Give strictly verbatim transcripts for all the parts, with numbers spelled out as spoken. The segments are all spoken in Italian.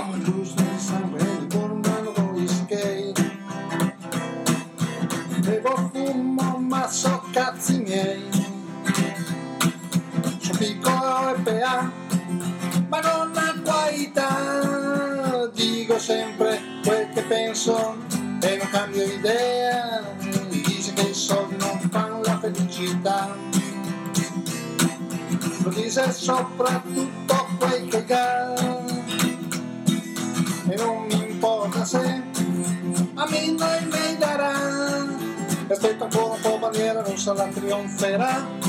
L'uomo giusto di sangue di tornano con gli skate. Bevo fumo ma so cazzi miei. Sono piccolo e P A ma non ha qualità. Dico sempre quel che penso e non cambio idea. Dice che i soldi non fanno la felicità. Lo dice soprattutto quel che ha. E non mi importa se a me non mi darà. Aspetto ancora un po', bandiera rossa la trionferà.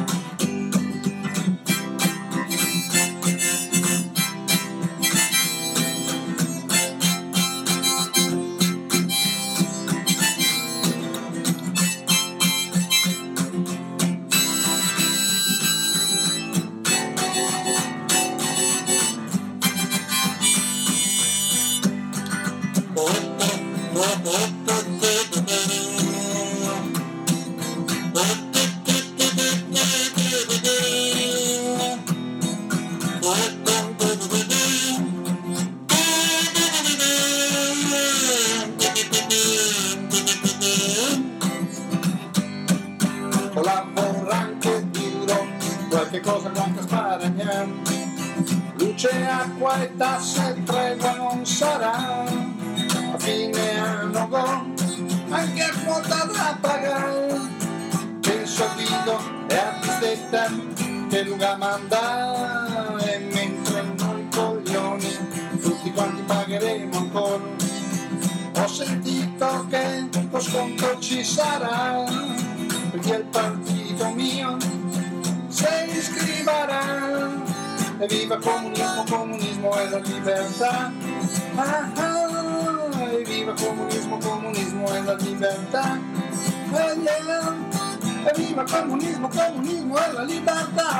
Collabora anche duro, qualche cosa quanto sparagna. Luce, acqua e tasse, tregua non sarà. A fine anno go, anche a quota da pagare. Penso a Guido e a Pistetta che Luca manda. E mentre noi coglioni tutti quanti pagheremo ancora. Ho sentito che lo sconto ci sarà, perché il partito mio si iscriverà. E viva comunismo, comunismo e la libertà. Ah, ah, e viva comunismo, comunismo e la libertà. Eh, yeah. E viva comunismo, comunismo e la libertà.